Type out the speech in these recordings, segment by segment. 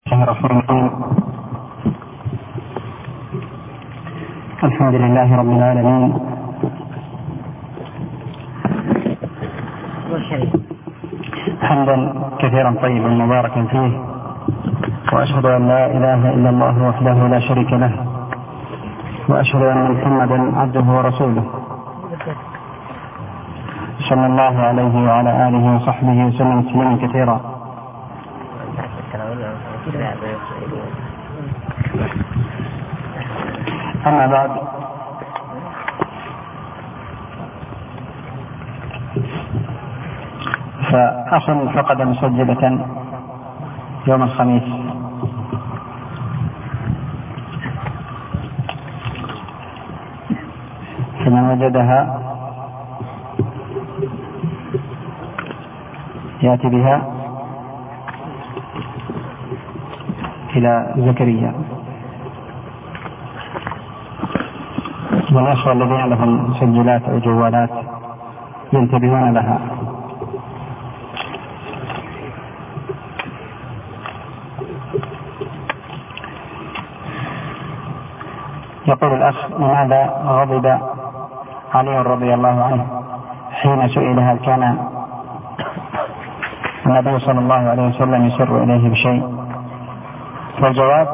الحمد لله رب العالمين، حمدا كثيرا طيبا مباركا فيه، وأشهد أن لا إله إلا الله وحده لا شريك له، وأشهد أن محمدا عبده ورسوله صلى الله عليه وعلى آله وصحبه وسلم تسليما كثيرا. أما بعد، فأخ فقد مسجلة يوم الخميس فمن وجدها يأتي بها إلى زكريا، والأخوة الذين لهم مسجلات أو جوالات ينتبهون لها. يقول الأخ: لماذا غضب علي رضي الله عنه حين سئل هل كان النبي صلى الله عليه وسلم يسر إليه بشيء؟ فالجواب: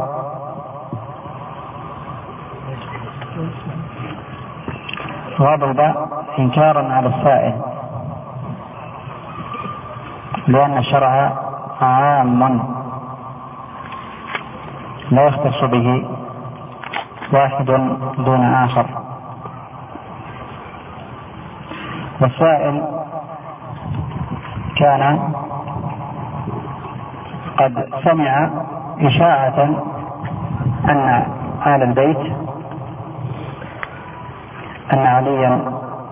غضب إنكارا على السائل، لأن الشرع عام لا يختص به واحد دون آخر، والسائل كان قد سمع إشاعة أن آل البيت أن عليا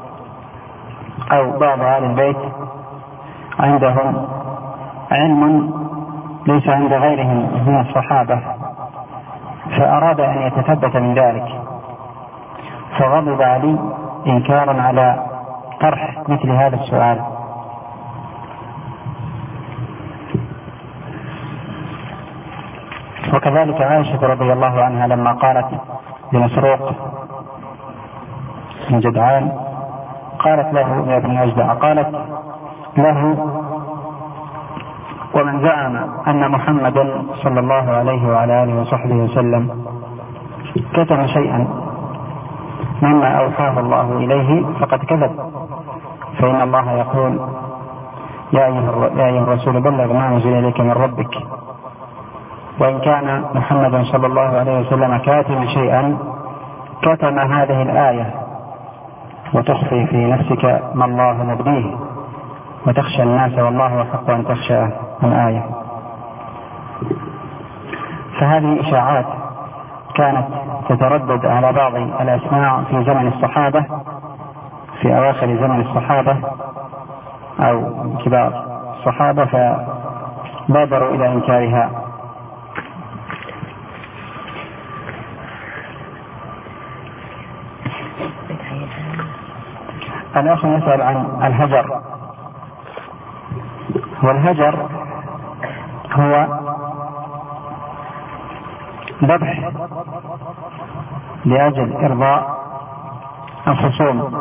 أو بعض آل البيت عندهم علم ليس عند غيرهم من الصحابة، فأراد أن يتثبت من ذلك، فغضب علي إنكارا على طرح مثل هذا السؤال. وكذلك عائشة رضي الله عنها لما قالت لمسروق بن جدعان، قالت له يا ابن أجدع، قالت له: ومن زعم أن محمدا صلى الله عليه وعلى آله وصحبه وسلم كتم شيئا مما أوحاه الله إليه فقد كذب، فإن الله يقول: يا أيها الرسول بلغ ما أنزل إليك من ربك، وإن كان محمد صلى الله عليه وسلم كاتم شيئا كتم هذه الآية، وتخفي في نفسك ما الله مبديه، وتخشى الناس والله أحق أن تخشى الآية. فهذه إشاعات كانت تتردد على بعض الأسماع في زمن الصحابة، في أواخر زمن الصحابة أو كبار الصحابة، فبادروا إلى إنكارها. الأخ يسأل عن الهجر، والهجر هو ذبح لأجل إرضاء الخصوم.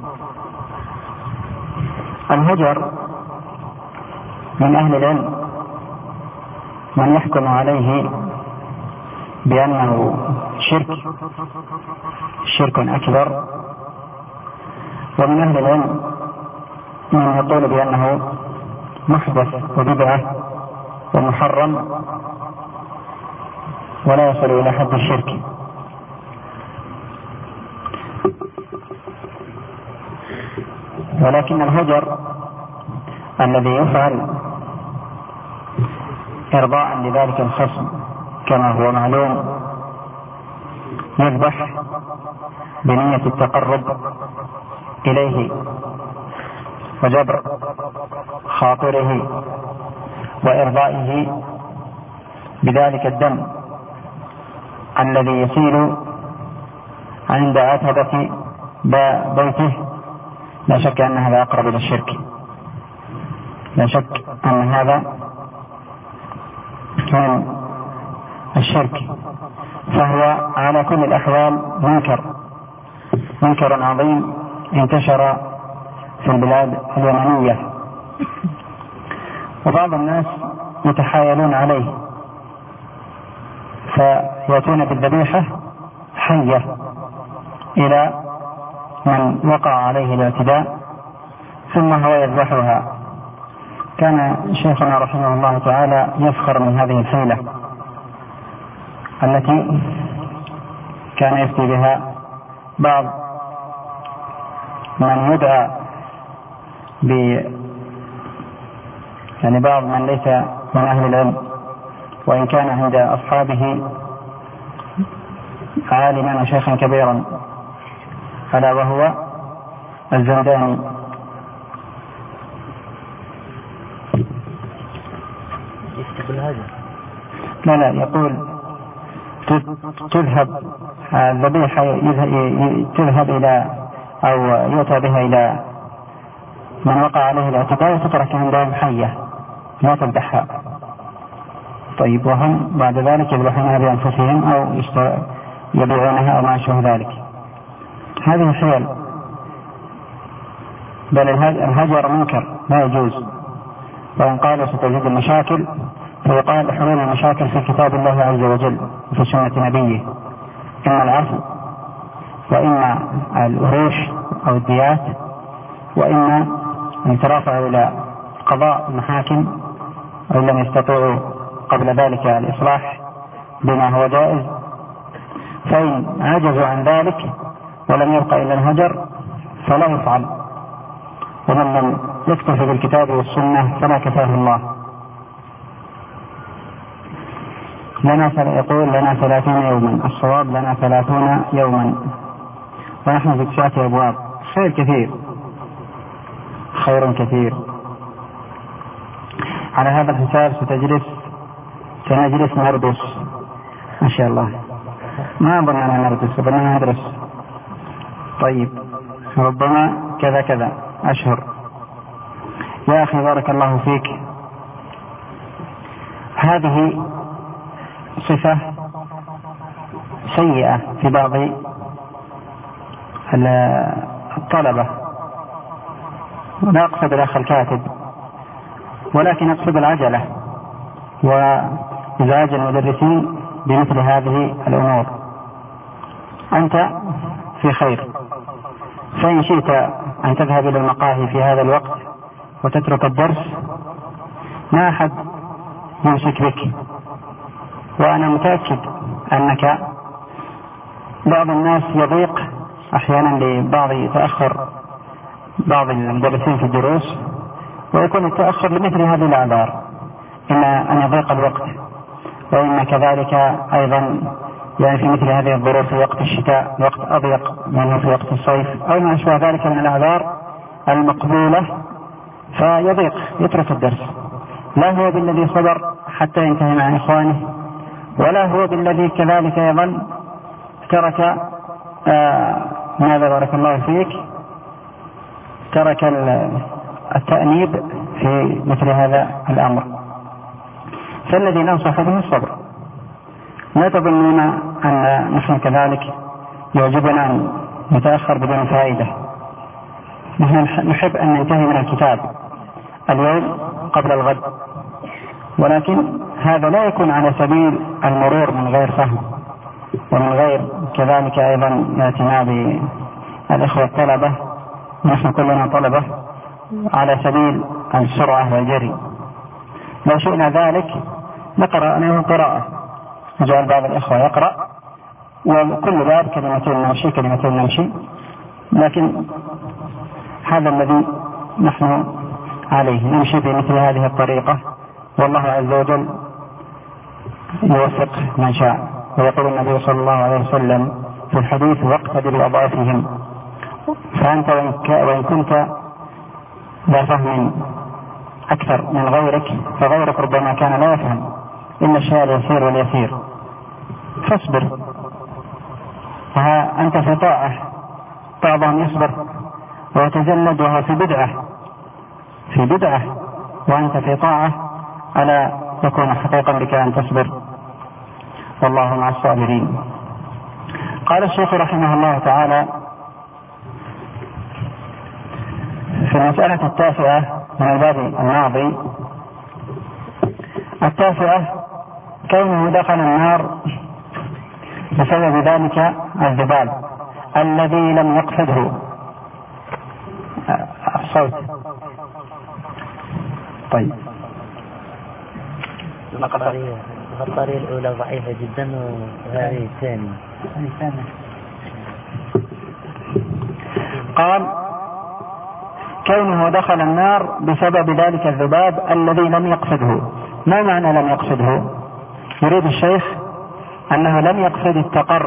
الهجر من أهل العلم من يحكم عليه بأنه شرك أكبر، ومن أهل العلم من يقول بأنه محدث وبدعة ومحرم ولا يصل إلى حد الشرك. ولكن الهجر الذي يفعل إرضاء لذلك الخصم كما هو معلوم يذبح بنية التقرب إليه وجبر خاطره وإرضائه بذلك الدم الذي يسيل عند عتبة بيته. لا شك أن هذا أقرب إلى الشرك، لا شك أن هذا من الشرك، فهو على كل الأحوال منكر عظيم انتشر في البلاد اليمنية، وبعض الناس يتحايلون عليه فيأتون بالذبيحة حية إلى من وقع عليه الاعتداء ثم هو يذبحها. كان شيخنا رحمه الله تعالى يفخر من هذه الحيلة التي كان يفتي بها بعض من يدعى بعض من ليس من أهل العلم، وإن كان عند أصحابه عالما وشيخا كبيرا، ألا وهو الزنداني. لا يقول تذهب الذبيحة تذهب إلى أو يؤتى بها إلى من وقع عليه الاعتداء وتترك عندهم حية لا تذبحها. طيب، وهم بعد ذلك يذبحونها بأنفسهم أو يبيعونها أو ما أشبه ذلك. هذه حيل، بل الهجر منكر لا يجوز. وإن قالوا ستجد المشاكل فيقال حلول المشاكل في كتاب الله عز وجل وفي سنة نبيه، إما العفو وإما الأروش أو الديات، وإما أن يترافعوا إلى قضاء المحاكم، وإن لم يستطيعوا قبل ذلك الإصلاح بما هو جائز. فإن عجزوا عن ذلك ولم يبقى إلا الهجر فلا يفعل، ومن لم يكتفي بالكتاب والسنة فلا كفاه الله. يقول لنا 30 يوما، الصواب لنا 30 يوما، ونحن في 9 أبواب. خير كثير. على هذا الحساب سنجلس ندرس إن شاء الله. ما أظن أننا ندرس، ربما ندرس. طيب، ربما كذا أشهر. يا أخي بارك الله فيك، هذه صفة سيئة في بعض الطلبة، لا أقصد الأخ الكاتب، ولكن أقصد العجلة وإزعاج المدرسين بمثل هذه الأمور. أنت في خير، فإن شئت أن تذهب إلى المقاهي في هذا الوقت وتترك الدرس ما أحد يمسك بك. وأنا متأكد أنك بعض الناس يضيق أحيانا يتأخر بعض المدرسين في الدروس، ويكون التأخر لمثل هذه الأعذار، إما أن يضيق الوقت، وإما كذلك أيضا في مثل هذه الظروف في وقت الشتاء وقت أضيق منه في وقت الصيف أو ما أشبه ذلك من الأعذار المقبولة، فيضيق يترك الدرس. لا هو بالذي صبر حتى ينتهي مع إخوانه، ولا هو بالذي كذلك يظل ترك ماذا بارك الله فيك، ترك التأنيب في مثل هذا الأمر. فالذي ننصح به الصبر. لا تظنون أن نحن كذلك يعجبنا أن نتأخر بدون فائدة. نحن نحب أن ننتهي من الكتاب اليوم قبل الغد، ولكن هذا لا يكون على سبيل المرور من غير فهم، ومن غير كذلك أيضا اعتناء بالإخوة الطلبة، نحن كلنا طلبة، على سبيل السرعة والجري. لو شئنا ذلك نقرأ له قراءة، جعل بعض الإخوة يقرأ وكل باب كلمتين نمشي، لكن هذا الذي نحن عليه، نمشي بمثل هذه الطريقة، والله عز وجل يوفق من شاء. ويقول النبي صلى الله عليه وسلم في الحديث: واقتدر بأضعافهم. فأنت وإن كنت لا فهم أكثر من غيرك، فغيرك ربما كان لا يفهم إن الشيء اليسير واليسير، فاصبر. أنت في طاعة، بعضهم يصبر ويتجلد وهو في بدعة وأنت في طاعة، ألا يكون حقيقا بك أن تصبر. والله مع الصابرين. قال الشيخ رحمه الله تعالى في المسألة التاسعة من الباب الماضي: التاسعة كونه دخل النار بسبب ذلك الذباب الذي لم يقصده. الصوت طيب. الطريقة الأولى ضعيفة جدا وهذه الثانية. قال: كونه دخل النار بسبب ذلك الذباب الذي لم يقصده. ما معنى لم يقصده؟ يريد الشيخ أنه لم يقصد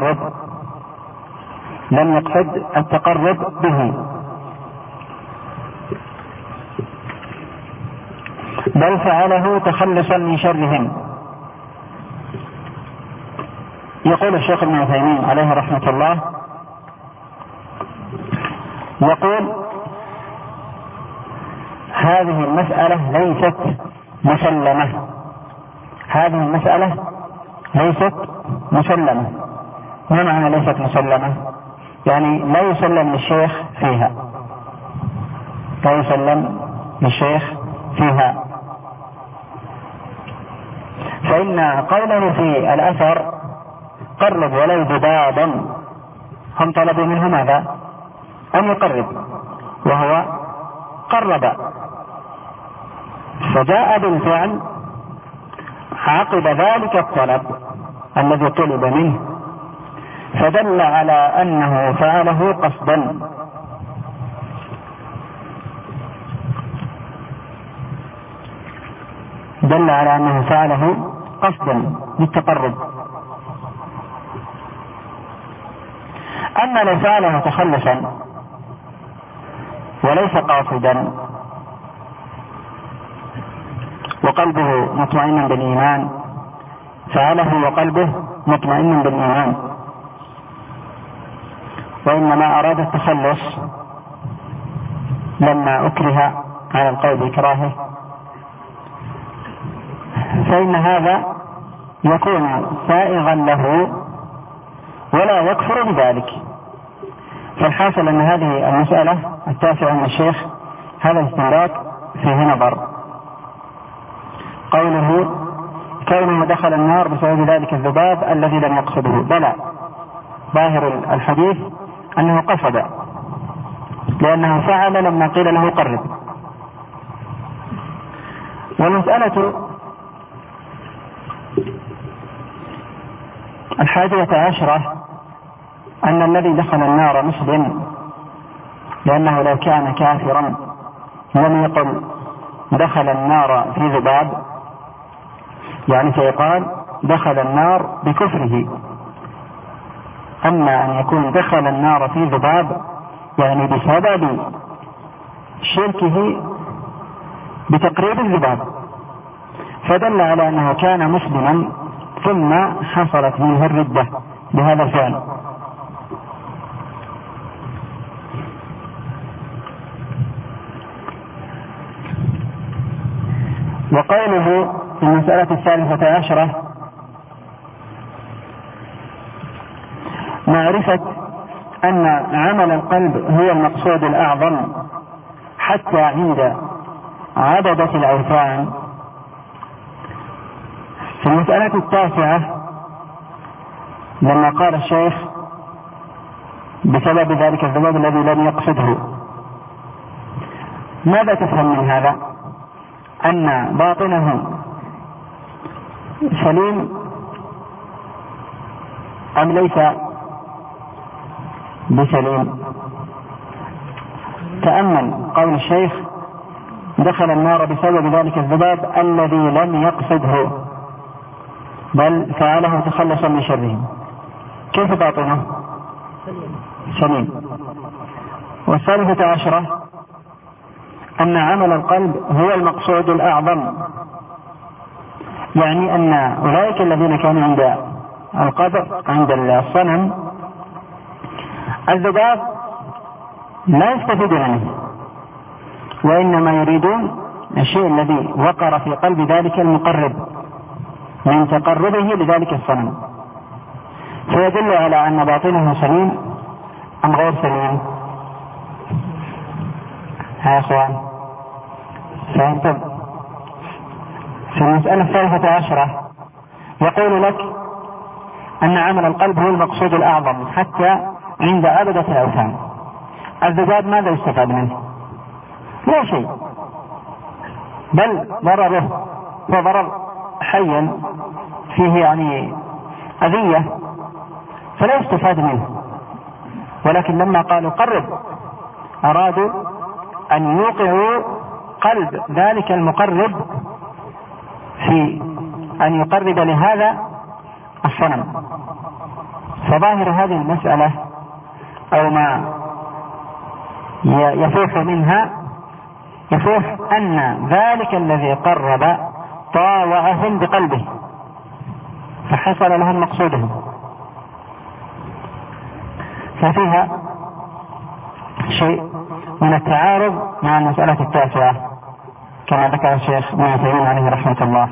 التقرب به، بل فعله تخلصا من شرهم. يقول الشيخ ابن عثيمين عليه رحمة الله، يقول: هذه المسألة ليست مسلمة. ما معنى ليست مسلمة؟ يعني لا يسلم للشيخ فيها. فإن قوله في الأثر قرب ولو ذبابا، هم طلبوا منه ماذا؟ أن يقرب، وهو قرب، فجاء بالفعل عقب ذلك الطلب الذي طلب منه، فدل على أنه فعله قصدا للتقرب. أما لو فعله تخلصا وليس قاصدا وقلبه مطمئن بالإيمان، فعله وقلبه مطمئن بالإيمان، وإنما أراد التخلص لما أكره على القول بإكراهه، فإن هذا يكون سائغا له ولا يكفر بذلك. فالحاصل أن هذه المسألة التاسعة من الشيخ هذا الاستنباط فيه نظر. قوله: كونه دخل النار بسبب ذلك الذباب الذي لم يقصده، بلى، ظاهر الحديث أنه قصد، لأنه فعل لما قيل له قرب. والمسألة 11 أن الذي دخل النار مسلم، لأنه لو كان كافرا لم يقل دخل النار في ذباب، يعني سيقال دخل النار بكفره. أما أن يكون دخل النار في ذباب يعني بسبب شركه بتقريب الذباب، فدل على أنه كان مسلما ثم حصلت منه الردة بهذا الفعل. وقوله في المسألة 13 معرفة أن عمل القلب هو المقصود الأعظم حتى عند عبدة الأوثان. في المسألة 9 لما قال الشيخ بسبب ذلك الذباب الذي لم يقصده، ماذا تفهم من هذا؟ أن باطنه سليم أم ليس بسليم؟ تأمل قول الشيخ: دخل النار بسبب ذلك الذباب الذي لم يقصده بل فعله تخلصا من شره. كيف باطنه؟ سليم. 13 أن عمل القلب هو المقصود الأعظم، يعني أن أولئك الذين كانوا عند القبر عند الصنم الذباب لا يستفيدون منه، وإنما يريدون الشيء الذي وقر في قلب ذلك المقرب من تقربه لذلك الصنم. فيدل على أن باطنه سليم أم غير سليم؟ يا إخوان فهمتم؟ في المسألة 13 يقول لك أن عمل القلب هو المقصود الأعظم حتى عند عبدة الأوثان. الذباب ماذا يستفاد منه؟ لا شيء، بل ضرره وضرر حيا فيه يعني أذية فلا يستفاد منه. ولكن لما قالوا قرب أرادوا أن يوقعوا قلب ذلك المقرب في أن يقرب لهذا الصنم. فظاهر هذه المسألة أو ما يفوح منها يفوح أن ذلك الذي قرب طاوعهم بقلبه فحصل لهم مقصودهم. ففيها شيء من التعارض مع المسألة 9 كما ذكر الشيخ ابن عثيمين عليه رحمة الله.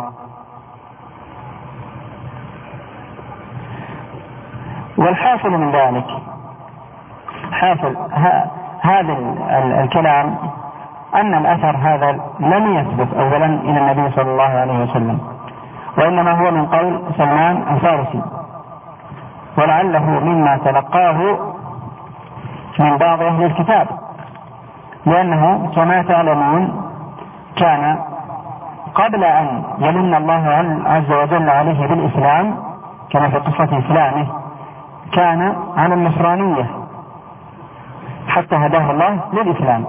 والحاصل من ذلك حاصل هذا الكلام أن الأثر هذا لم يثبت أولا إلى النبي صلى الله عليه وسلم، وإنما هو من قول سلمان الفارسي، ولعله مما تلقاه من بعض أهل الكتاب، لأنه كما تعلمون كان قبل أن يمن الله عز وجل عليه بالإسلام كما في قصة إسلامه كان على النصرانية حتى هداه الله للإسلام،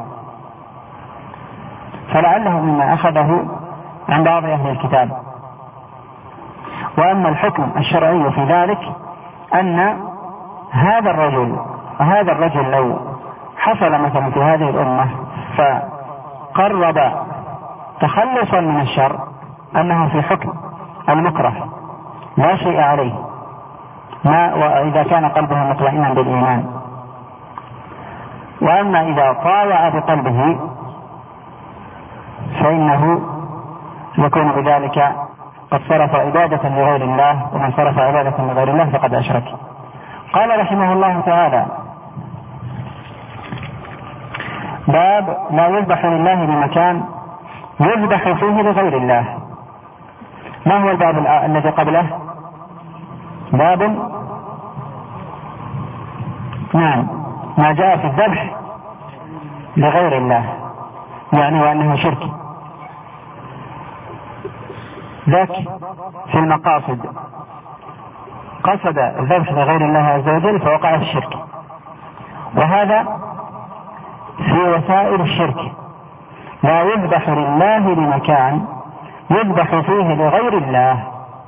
فلعله مما أخذه عن بعض أهل الكتاب. وأما الحكم الشرعي في ذلك أن هذا الرجل لو حصل مثلا في هذه الأمة فقرب تخلصا من الشر أنه في حكم المكره لا شيء عليه وإذا كان قلبه مطمئنا بالإيمان. وأما إذا طاوع بقلبه فإنه يكون بذلك قد صرف عبادة لغير الله، ومن صرف عبادة لغير الله فقد أشرك. قال رحمه الله تعالى: باب لا يذبح لله بمكان يذبح فيه لغير الله. ما هو الباب الذي قبله؟ باب ما جاء في الذبح لغير الله، يعني وأنه شرك. ذاك في المقاصد قصد الذبح لغير الله عز وجل فوقع في الشرك، وهذا في وسائل الشرك. لا يذبح لله بمكان يذبح فيه لغير الله.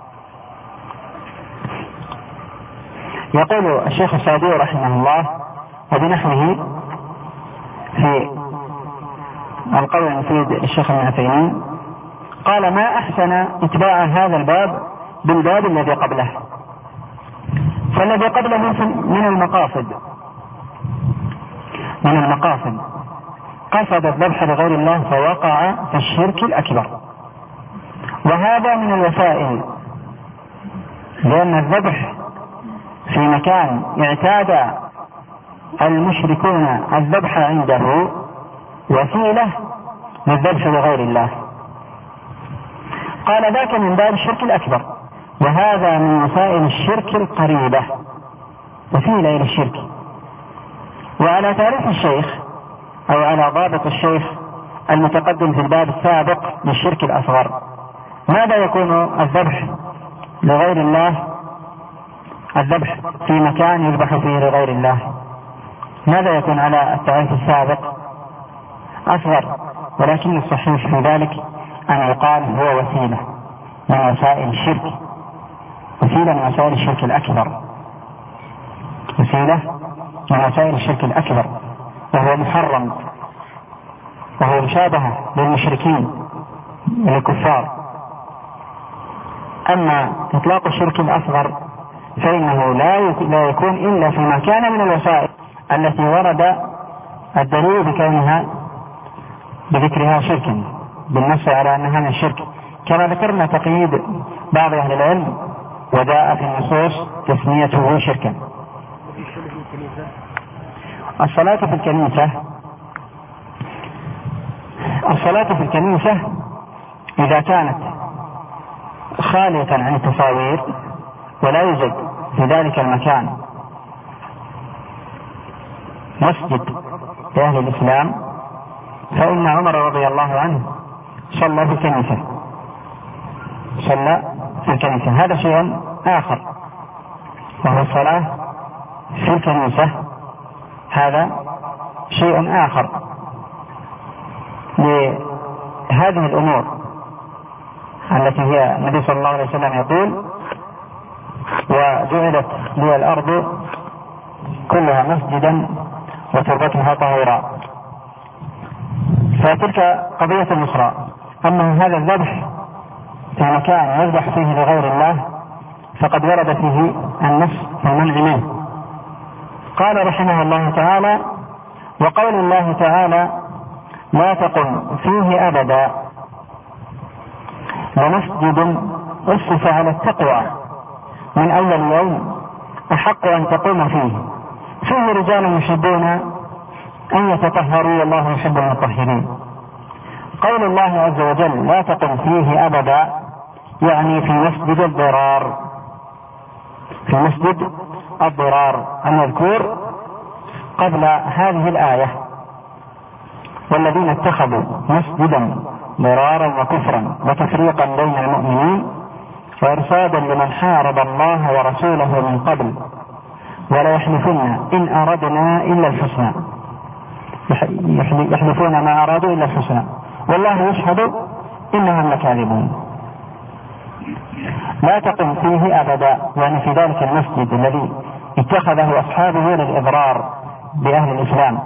يقول الشيخ السعدي رحمه الله وبنحوه في القول المفيد الشيخ ابن عثيمين قال: ما أحسن اتباع هذا الباب بالباب الذي قبله. فالذي قبله من المقاصد قصد الذبح لغير الله فوقع في الشرك الأكبر، وهذا من الوسائل، لأن الذبح في مكان اعتاد المشركون الذبح عنده وسيلة للذبح لغير الله. قال: ذاك من باب الشرك الأكبر، وهذا من وسائل الشرك القريبة، وسيلة إلى الشرك. وعلى تعريف الشيخ أو على ضابط الشيخ المتقدم في الباب السابق للشرك الأصغر، ماذا يكون الذبح لغير الله؟ الذبح في مكان يذبح فيه لغير الله ماذا يكون على التعريف السابق؟ أصغر، ولكن الصحيح في ذلك أن يقال هو وسيلة من وسائل الشرك، وسيلة من وسائل الشرك الأكبر، وسيلة من وسائل الشرك الأكبر، وهو محرم، وهو مشابهة للمشركين للكفار. أما إطلاق الشرك الأصغر فإنه لا يكون إلا فيما كان من الوسائل التي ورد الدليل بذكرها شركا بالنص على أنها من الشرك، كما ذكرنا تقييد بعض أهل العلم وجاء في النصوص تسميته شركا. الصلاة في الكنيسة إذا كانت خالية عن التصاوير ولا يوجد في ذلك المكان مسجد لأهل الإسلام، فإن عمر رضي الله عنه صلى في الكنيسة. هذا شيء آخر، وهو الصلاة في الكنيسة، هذا شيء آخر لهذه الأمور التي هي النبي صلى الله عليه وسلم يقول: وجعلت لي الأرض كلها مسجدا وتربتها طهورا. فتلك قضية أخرى. أما هذا الذبح في مكان يذبح فيه لغير الله فقد ورد فيه النص في المنع منه. قال رحمه الله تعالى: وقول الله تعالى: لا تقم فيه أبدا لمسجد أسس على التقوى من أول يوم أحق أن تقوم فيه رجال يحبون أن يتطهروا والله يحب المطهرين. قول الله عز وجل: لا تقم فيه أبدا، يعني في مسجد الضرار المذكور قبل هذه الآية: والذين اتخذوا مسجدا ضرارا وكفرا وتفريقا بين المؤمنين وإرصادا لمن حارب الله ورسوله من قبل ولا يحلفن إن أردنا إلا الحسنى، يحلفون ما أرادوا إلا الحسنى والله يشهد إنهم لكاذبون. لا تقم فيه أبدا، يعني في ذلك المسجد الذي اتخذه أصحابه للإضرار بأهل الإسلام.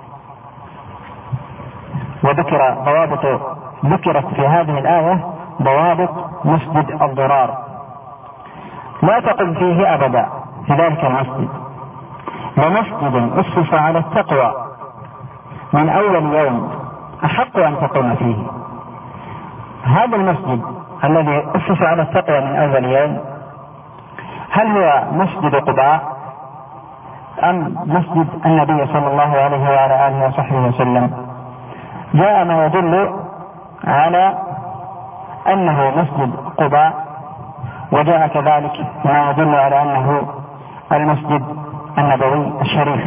ذكرت في هذه الآية ضوابط مسجد الضرار. لا تقم فيه أبدا في ذلك المسجد لمسجد أسس على التقوى من أول يوم أحق أن تقوم فيه. هذا المسجد الذي أسس على التقوى من أول يوم، هل هو مسجد قباء أم مسجد النبي صلى الله عليه وعلى آله وصحبه وسلم؟ جاء ما يدل على أنه مسجد قباء، وجاء كذلك ما يدل على أنه المسجد النبوي الشريف،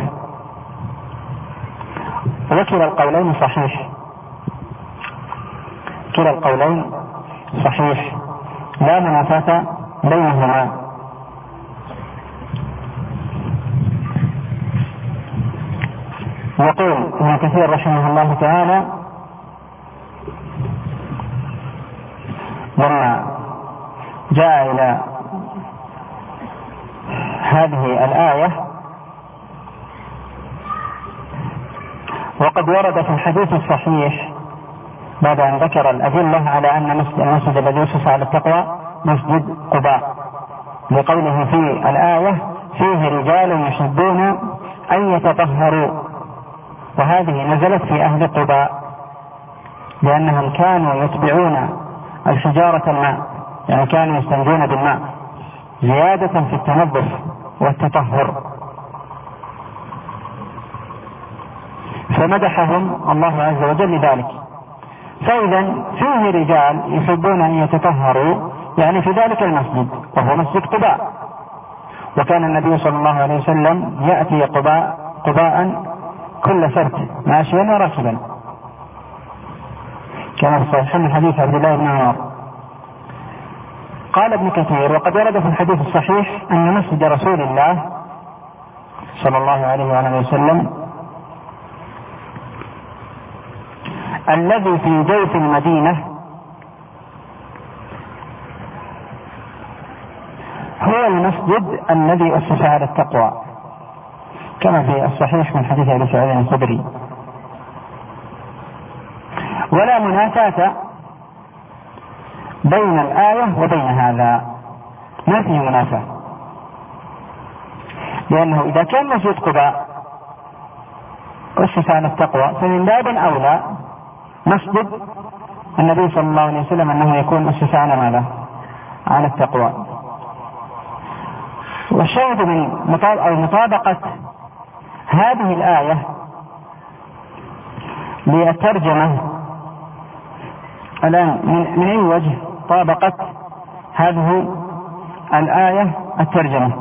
وكلا القولين صحيح لا منافاة بينهما. يقول ابن كثير رحمه الله تعالى: لما جاء إلى هذه الآية: وقد ورد في الحديث الصحيح بعد أن ذكر الأدلة على أن المسجد الذي أسس على التقوى مسجد قباء، لقوله في الآية: فيه رجال يحبون أن يتطهروا. وهذه نزلت في أهل قباء لأنهم كانوا يتبعون الحجارة الماء، يعني كانوا يستنجون بالماء زيادة في التنظف والتطهر، فمدحهم الله عز وجل ذلك. فإذا فيه رجال يحبون أن يتطهروا، يعني في ذلك المسجد وهو مسجد قباء. وكان النبي صلى الله عليه وسلم يأتي قباء كل سبت ماشيا وراكبا، كما في صحيح من حديث عبد الله بن عمر. قال ابن كثير: وقد ورد في الحديث الصحيح أن مسجد رسول الله صلى الله عليه وآله وسلم الذي في جوف المدينة هو المسجد الذي أسس على التقوى، كما في الصحيح من حديث أبي سعيد الخدري. ولا منافاة بين الآية وبين هذا، ما فيه منافاة، لأنه إذا كان مسجد قباء أسس على التقوى فمن باب أولى مسجد النبي صلى الله عليه وسلم أنه يكون أسس على ماذا؟ على التقوى. والشاهد من مطابقة هذه الآية للترجمة الآن من أي وجه طابقت هذه الآية الترجمة؟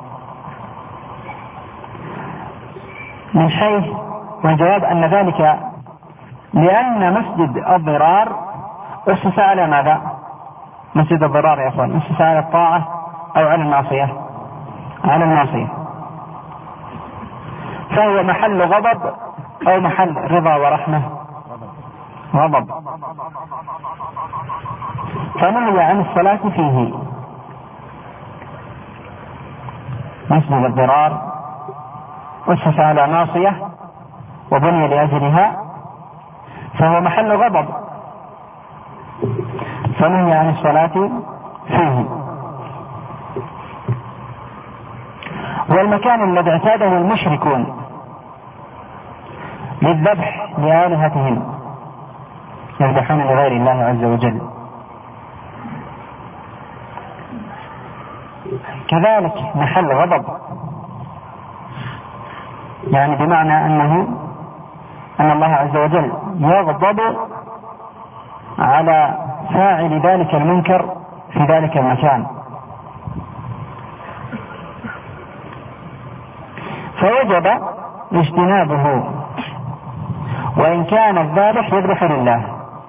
من حيث والجواب أن ذلك لأن مسجد الضرار أسس على ماذا؟ مسجد الضرار يا أخوان أسس على الطاعة أو على المعصية؟ على المعصية، فهو محل غضب أو محل رضا ورحمة؟ غضب، فنهي عن الصلاة فيه. مسجد الضرار أسس على معصية وبني لأجلها، فهو محل غضب، فنهي عن الصلاة فيه. والمكان الذي اعتاده المشركون للذبح لآلهتهم، يذبحون لغير الله عز وجل، كذلك محل غضب، يعني بمعنى أن الله عز وجل يغضب على فاعل ذلك المنكر في ذلك المكان، فوجب اجتنابه وإن كان الذابح يذبح لله،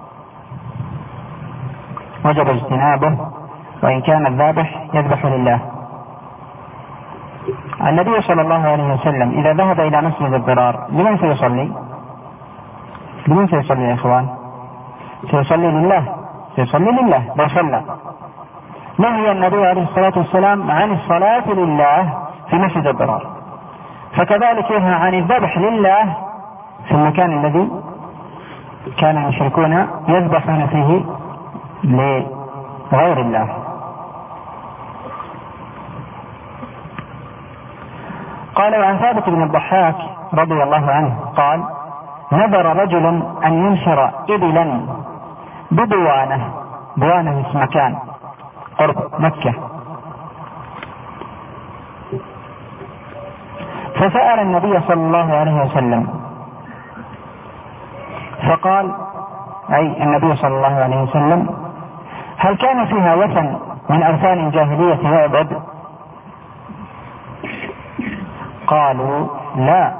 وجب اجتنابه وإن كان الذابح يذبح لله. النبي صلى الله عليه وسلم إذا ذهب إلى مسجد الضرار لمن سيصلي؟ لمن سيصلي يا إخوان؟ سيصلي لله، سيصلي لله لو صلى. نهي النبي عليه الصلاة والسلام عن الصلاة لله في مسجد الضرار، فكذلك ينهى عن الذبح لله في المكان الذي كان المشركون يذبحون فيه لغير الله. قال عن ثابت بن الضحاك رضي الله عنه قال: نذر رجل أن ينشر إبلا ببوانة، بوانة اسم مكان قرب مكة، فسأل النبي صلى الله عليه وسلم فقال، أي النبي صلى الله عليه وسلم: هل كان فيها وثن من أوثان الجاهلية يعبد؟ قالوا لا.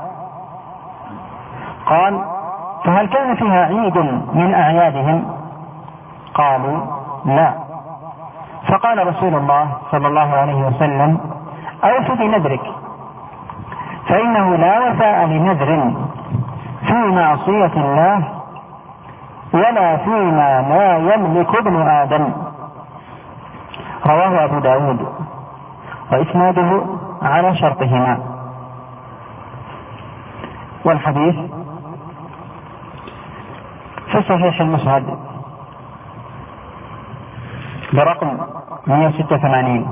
قال: فهل كان فيها عيد من أعيادهم؟ قالوا لا. فقال رسول الله صلى الله عليه وسلم: أوف بنذرك، فإنه لا وفاء لنذر في معصية الله ولا فيما لا يملك ابن آدم. رواه أبو داود وإسناده على شرطهما. والحديث في صحيح المسند برقم 186.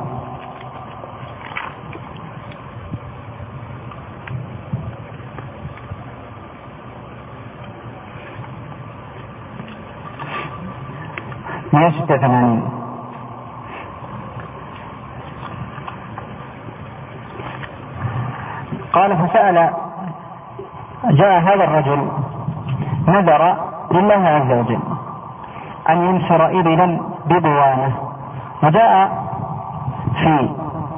قال: فسأل، جاء هذا الرجل نذر لله عز وجل أن ينشر إبلا ببوانة، وجاء في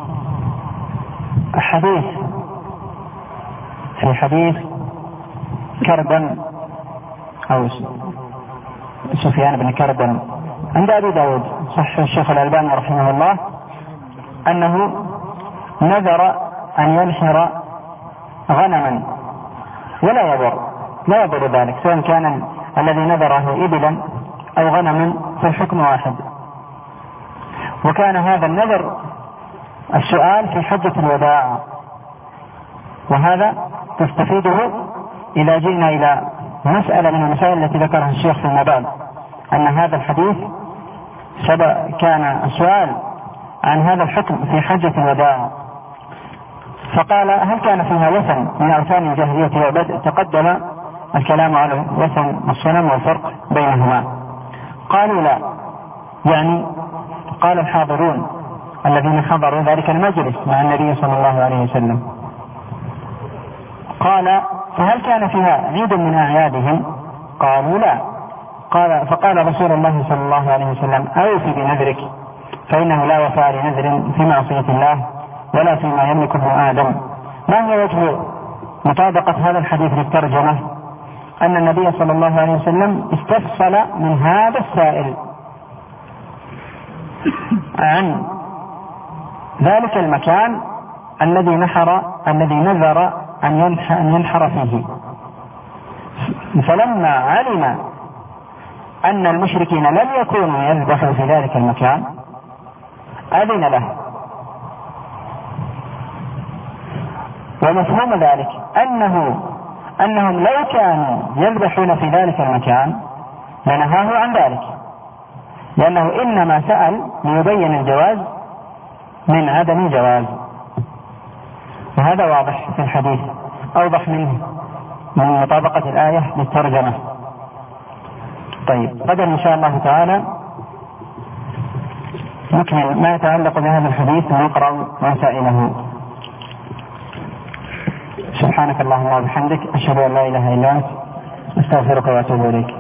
حديث كربا أو سفيان بن كربا عند أبي داود صح الشيخ الألباني رحمه الله أنه نذر أن ينشر غنما ولا يضر ذلك، سواء كان الذي نذره إبلا أو غنما فالحكم واحد. وكان هذا النذر السؤال في حجة الوداع، وهذا تستفيده إذا جئنا إلى مسألة من المسائل التي ذكرها الشيخ فيما بعد، أن هذا الحديث كان السؤال عن هذا الحكم في حجة الوداع، فقال: هل كان فيها وثن من أوثان الجاهلية يعبد؟ تقدم الكلام على وثن الصنم والفرق بينهما. قالوا لا، يعني قال الحاضرون الذين حضروا ذلك المجلس مع النبي صلى الله عليه وسلم. قال: فهل كان فيها عيد من أعيادهم؟ قالوا: لا. فقال رسول الله صلى الله عليه وسلم: أوف بنذرك، فإنه لا وفاء لنذر في معصية الله ولا فيما يملك ابن آدم. ما هو وجه مطابقة هذا الحديث للترجمة؟ أن النبي صلى الله عليه وسلم استفصل من هذا السائل عن ذلك المكان الذي نذر أن ينحر فيه، فلما علم أن المشركين لم يكونوا يذبحوا في ذلك المكان أذن له. ومفهوم ذلك أنهم لو كانوا يذبحون في ذلك المكان لنهاه عن ذلك، لأنه إنما سأل ليبين الجواز من عدم الجواز. وهذا واضح في الحديث، أوضح منه من مطابقة الآية للترجمة. طيب، غدا إن شاء الله تعالى نكمل ما يتعلق بهذا الحديث ونقرأ مسائله. سبحانك اللهم وبحمدك، أشهد أن لا إله إلا أنت، أستغفرك وأتوب إليك.